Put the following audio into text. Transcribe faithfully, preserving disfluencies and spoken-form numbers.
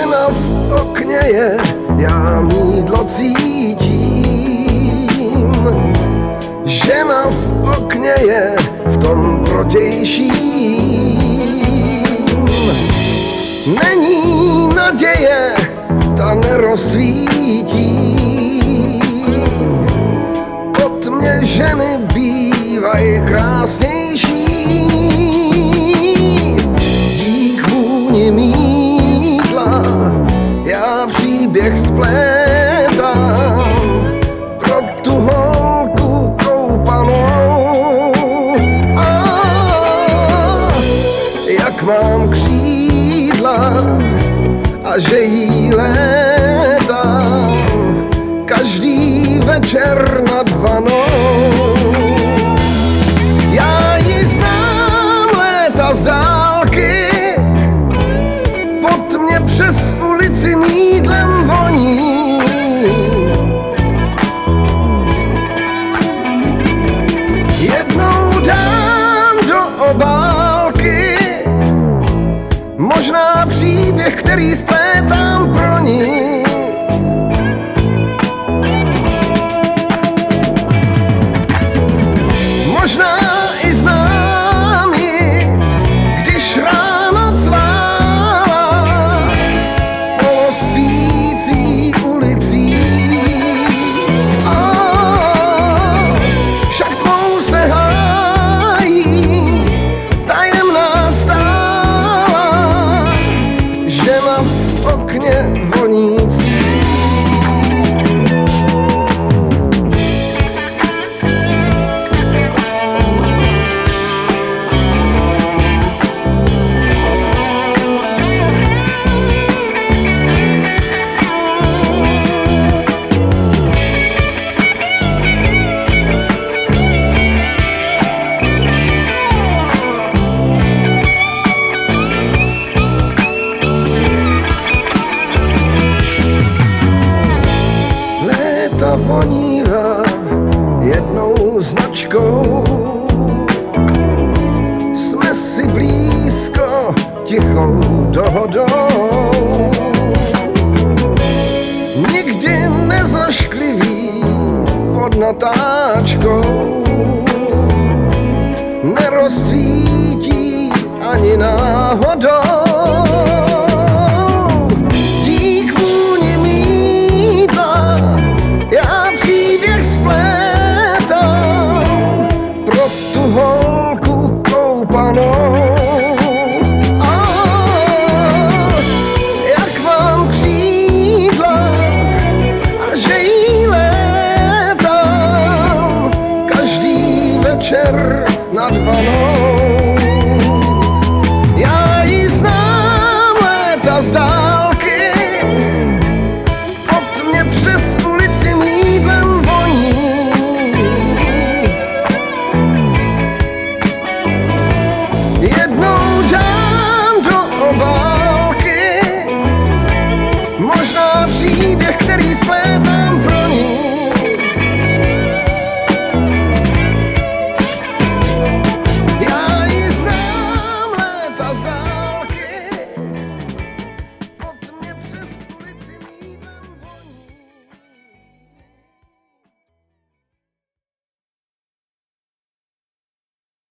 Žena v okně je, já mýdlo cítím. Žena v okně je, v tom protějším. Není naděje, ta nerozsvítí. Pod mě ženy bývají krásnější. Dík vůni mýdla já příběh splétám pro tu holku koupanou. A jak mám křídla a že jí létám každý večer nad vanou. Já ji znám léta z dálky, pod mě přes ulici mýdlem voní. Jednou dám do obálky možná příběh, který splétám pro ní. Možná i znám ji, když ráno cvála polospící ulicí. A však tmou se hájí tajemná stála, žena v okně vonící. Ta vonívá jednou značkou. Jsme si blízko tichou dohodou. Nikdy nezašklivý pod natáčkou. Nerozsvítí ani náhodou. Holku koupanou. A jak mám křídla a že jí létám každý večer nad vanou. Já ji znám léta z dálky, pod mě přes ulici mýdlem voní. Jednou dám do obálky možná příběh, který